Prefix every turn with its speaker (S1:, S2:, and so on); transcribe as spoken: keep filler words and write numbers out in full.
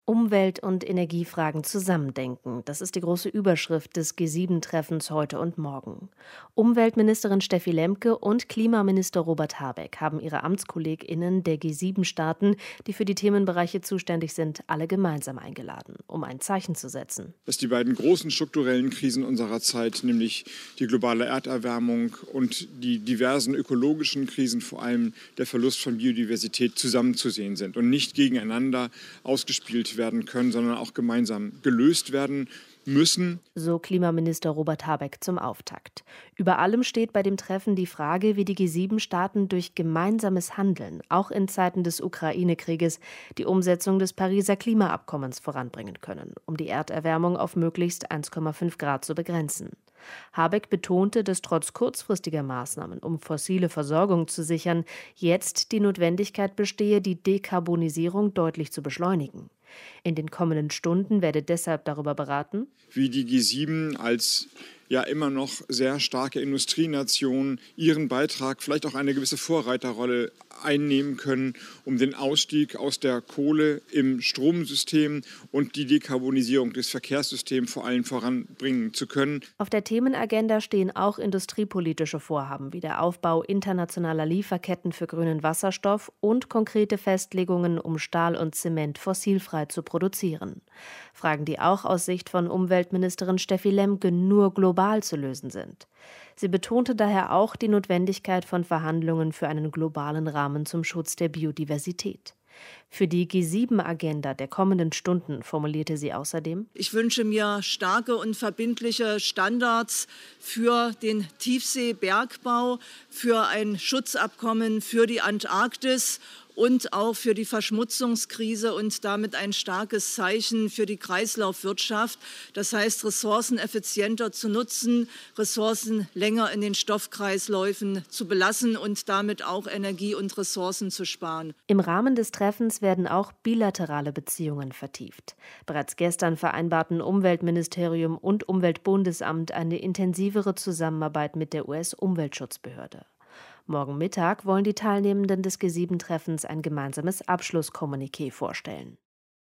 S1: Umwelt- und Energiefragen zusammendenken. Das ist die große Überschrift des G sieben Treffens heute und morgen. Umweltministerin Steffi Lemke und Klimaminister Robert Habeck haben ihre AmtskollegInnen der G sieben Staaten, die für die Themenbereiche zuständig sind, alle gemeinsam eingeladen, um ein Zeichen zu setzen.
S2: Dass die beiden großen strukturellen Krisen unserer Zeit, nämlich die globale Erderwärmung und die diversen ökologischen Krisen, vor allem der Verlust von Biodiversität, zusammenzusehen sind und nicht gegeneinander ausgespielt werden können, sondern auch gemeinsam gelöst werden müssen.
S1: So Klimaminister Robert Habeck zum Auftakt. Über allem steht bei dem Treffen die Frage, wie die G sieben Staaten durch gemeinsames Handeln, auch in Zeiten des Ukraine-Krieges, die Umsetzung des Pariser Klimaabkommens voranbringen können, um die Erderwärmung auf möglichst eins Komma fünf Grad zu begrenzen. Habeck betonte, dass trotz kurzfristiger Maßnahmen, um fossile Versorgung zu sichern, jetzt die Notwendigkeit bestehe, die Dekarbonisierung deutlich zu beschleunigen. In den kommenden Stunden werde deshalb darüber beraten,
S2: wie die G sieben als ja immer noch sehr starke Industrienation ihren Beitrag, vielleicht auch eine gewisse Vorreiterrolle einnehmen können, um den Ausstieg aus der Kohle im Stromsystem und die Dekarbonisierung des Verkehrssystems vor allem voranbringen zu können.
S1: Auf der Themenagenda stehen auch industriepolitische Vorhaben wie der Aufbau internationaler Lieferketten für grünen Wasserstoff und konkrete Festlegungen, um Stahl und Zement fossilfrei zu produzieren. Fragen, die auch aus Sicht von Umweltministerin Steffi Lemke nur global zu lösen sind. Sie betonte daher auch die Notwendigkeit von Verhandlungen für einen globalen Rahmen zum Schutz der Biodiversität. Für die G sieben Agenda der kommenden Stunden formulierte sie außerdem:
S3: Ich wünsche mir starke und verbindliche Standards für den Tiefseebergbau, für ein Schutzabkommen für die Antarktis und auch für die Verschmutzungskrise und damit ein starkes Zeichen für die Kreislaufwirtschaft. Das heißt, Ressourcen effizienter zu nutzen, Ressourcen länger in den Stoffkreisläufen zu belassen und damit auch Energie und Ressourcen zu sparen.
S1: Im Rahmen des Treffens werden auch bilaterale Beziehungen vertieft. Bereits gestern vereinbarten Umweltministerium und Umweltbundesamt eine intensivere Zusammenarbeit mit der U S-Umweltschutzbehörde. Morgen Mittag wollen die Teilnehmenden des G sieben Treffens ein gemeinsames Abschlusskommuniqué vorstellen.